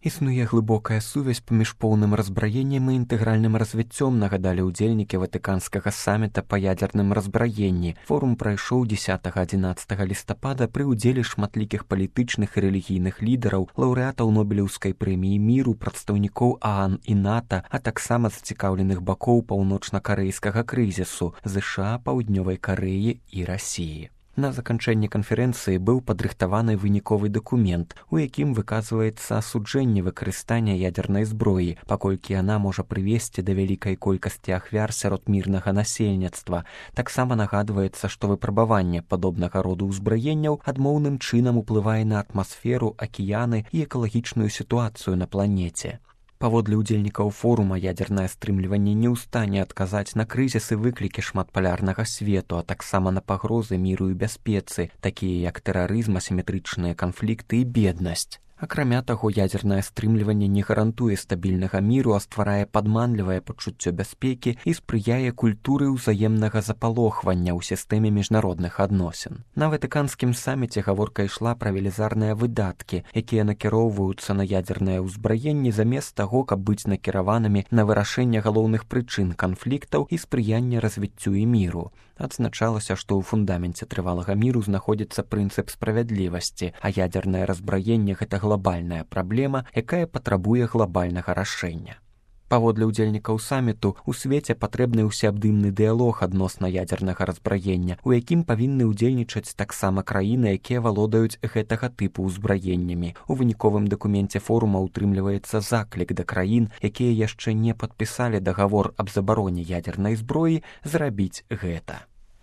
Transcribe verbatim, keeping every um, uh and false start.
Існуе глыбокая сувязь паміж поўным разбраеннем і інтэгральным развіццём, нагадалі ўдзельнікі ватыканскага саміта па ядзерным разбраенні. Форум прайшоў дзесятага-адзінаццатага лістапада пры ўдзеле шматлікіх палітычных і рэлігійных лідараў, лаўрэатаў Нобелеўскай прэміі міру, прадстаўнікоў ААН і НАТО, а таксама зацікаўленых бакоў паўночна-карэйскага крызісу ЗША, Паўднёвай Карэі і Расіі. На заканчэнні канферэнцыі быў падрыхтаваны выніковы дакумент, у якім выказваецца асуджэнне выкарыстання ядзернай зброі, паколькі яна можа прывесці да вялікай колькасці ахвяр сярод мірнага насельніцтва. Таксама нагадваецца, што выпрабаванне падобнага роду ўзбраенняў адмоўным чынам уплывае на атмасферу, акіяны і экалагічную сітуацыю на планеце. Паводле ўдзельнікаў форума, ядзернае стрымліванне не ў стане адказаць на крызісы выклікі шматпалярнага свету, а таксама на пагрозы міру і бяспецы, такія як тэрарызм, асіметрычныя канфлікты і беднасць. Акрамя таго, ядзернае стрымліванне не гарантуе стабільнага міру, а стварае падманлівае пачуццё бяспекі і спрыяе культуры ўзаемнага запалохвання ў сістэме міжнародных адносін. На ватыканскім саміце гаворка ішла пра велізарныя выдаткі, якія накіроўваюцца на ядзернае ўзбраенне замест таго, каб быць накіраванымі на вырашэнне галоўных прычын канфліктаў і спрыяння развіццю і міру. Адзначалася, што ў фундаменце трывалага міру знаходзіцца прынцып справядлівасці, а ядзернае разбраенне гэта глобальная праблема, якая патрабуе глобальнага рашэння. Паводле ўдзельнікаў саміту, у свеце патрэбны ўсеабдымны дыялог адносна ядзернага разбраення, у якім павінны ўдзельнічаць таксама краіны, якія валодаюць гэтага тыпу ўзбраеннямі. У выніковым дакуменце форума ўтрымліваецца заклік да краін, якія яшчэ не падпісалі дагавор аб забароне ядзернай зброі, зрабіць гэта.